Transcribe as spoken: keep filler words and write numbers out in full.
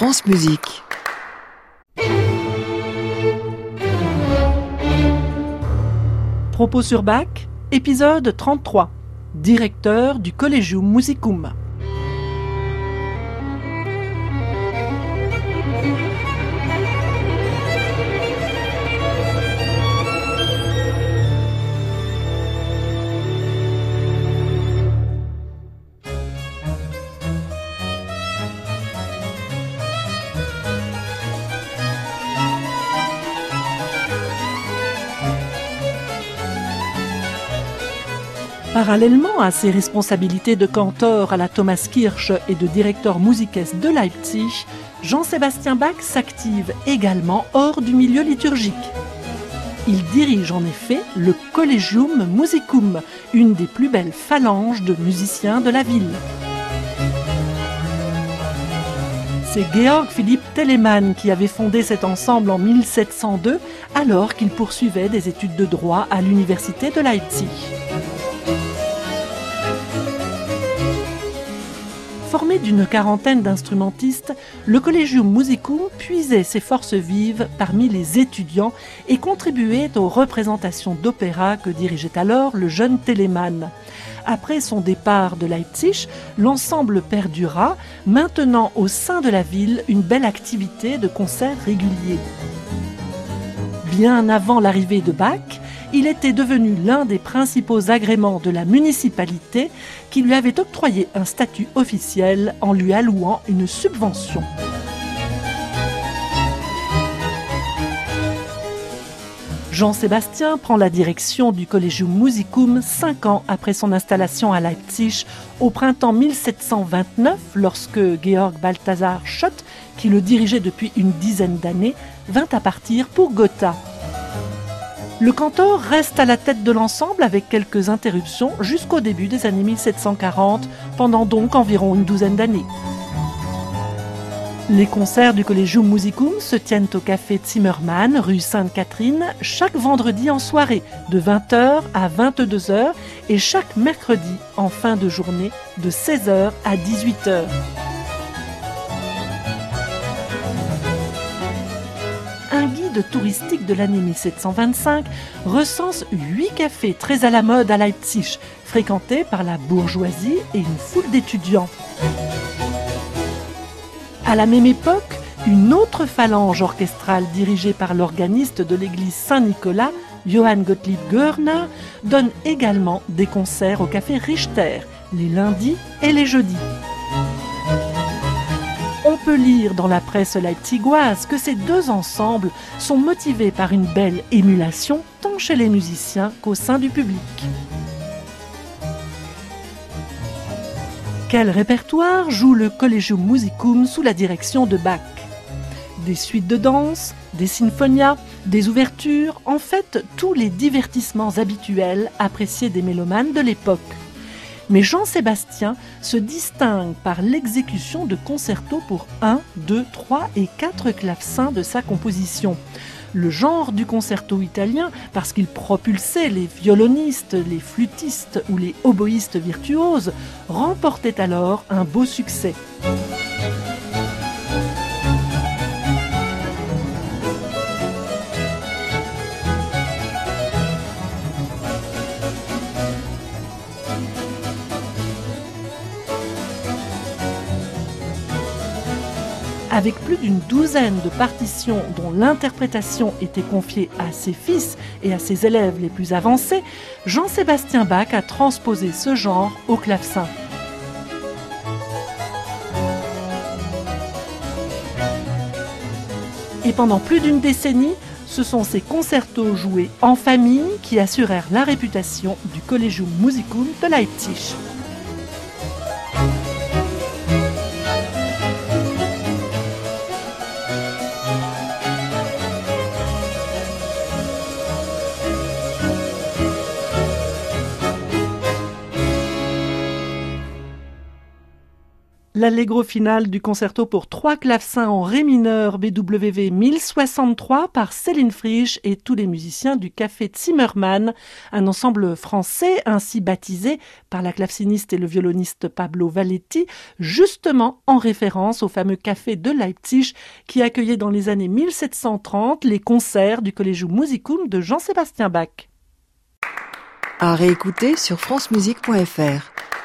France Musique. Propos sur Bach, épisode trente-trois. Directeur du Collegium Musicum. Parallèlement à ses responsabilités de cantor à la Thomaskirche et de directeur musiques de Leipzig, Jean-Sébastien Bach s'active également hors du milieu liturgique. Il dirige en effet le Collegium Musicum, une des plus belles phalanges de musiciens de la ville. C'est Georg Philipp Telemann qui avait fondé cet ensemble en mille sept cent deux, alors qu'il poursuivait des études de droit à l'université de Leipzig. Formé d'une quarantaine d'instrumentistes, le Collegium Musicum puisait ses forces vives parmi les étudiants et contribuait aux représentations d'opéra que dirigeait alors le jeune Telemann. Après son départ de Leipzig, l'ensemble perdura, maintenant au sein de la ville une belle activité de concerts réguliers. Bien avant l'arrivée de Bach, il était devenu l'un des principaux agréments de la municipalité qui lui avait octroyé un statut officiel en lui allouant une subvention. Jean-Sébastien prend la direction du Collegium Musicum cinq ans après son installation à Leipzig au printemps mille sept cent vingt-neuf, lorsque Georg Balthasar Schott, qui le dirigeait depuis une dizaine d'années, vint à partir pour Gotha. Le cantor reste à la tête de l'ensemble avec quelques interruptions jusqu'au début des années mille sept cent quarante, pendant donc environ une douzaine d'années. Les concerts du Collegium Musicum se tiennent au café Zimmermann, rue Sainte-Catherine, chaque vendredi en soirée, de vingt heures à vingt-deux heures, et chaque mercredi en fin de journée, de seize heures à dix-huit heures. Un guide touristique de l'année mille sept cent vingt-cinq recense huit cafés très à la mode à Leipzig, fréquentés par la bourgeoisie et une foule d'étudiants. À la même époque, une autre phalange orchestrale dirigée par l'organiste de l'église Saint-Nicolas, Johann Gottlieb Görner, donne également des concerts au café Richter, les lundis et les jeudis. On peut lire dans la presse leipzigoise que ces deux ensembles sont motivés par une belle émulation tant chez les musiciens qu'au sein du public. Quel répertoire joue le Collegium Musicum sous la direction de Bach ? Des suites de danse, des sinfonias, des ouvertures, en fait tous les divertissements habituels appréciés des mélomanes de l'époque. Mais Jean-Sébastien se distingue par l'exécution de concertos pour un, deux, trois et quatre clavecins de sa composition. Le genre du concerto italien, parce qu'il propulsait les violonistes, les flûtistes ou les oboïstes virtuoses, remportait alors un beau succès. Avec plus d'une douzaine de partitions dont l'interprétation était confiée à ses fils et à ses élèves les plus avancés, Jean-Sébastien Bach a transposé ce genre au clavecin. Et pendant plus d'une décennie, ce sont ces concertos joués en famille qui assurèrent la réputation du Collegium Musicum de Leipzig. l'allegro final du concerto pour trois clavecins en ré mineur B W V mille soixante-trois par Céline Frisch et tous les musiciens du Café Zimmermann, un ensemble français ainsi baptisé par la claveciniste et le violoniste Pablo Valletti, justement en référence au fameux café de Leipzig qui accueillait dans les années mille sept cent trente les concerts du Collegium Musicum de Jean-Sébastien Bach. À réécouter sur francemusique point f r.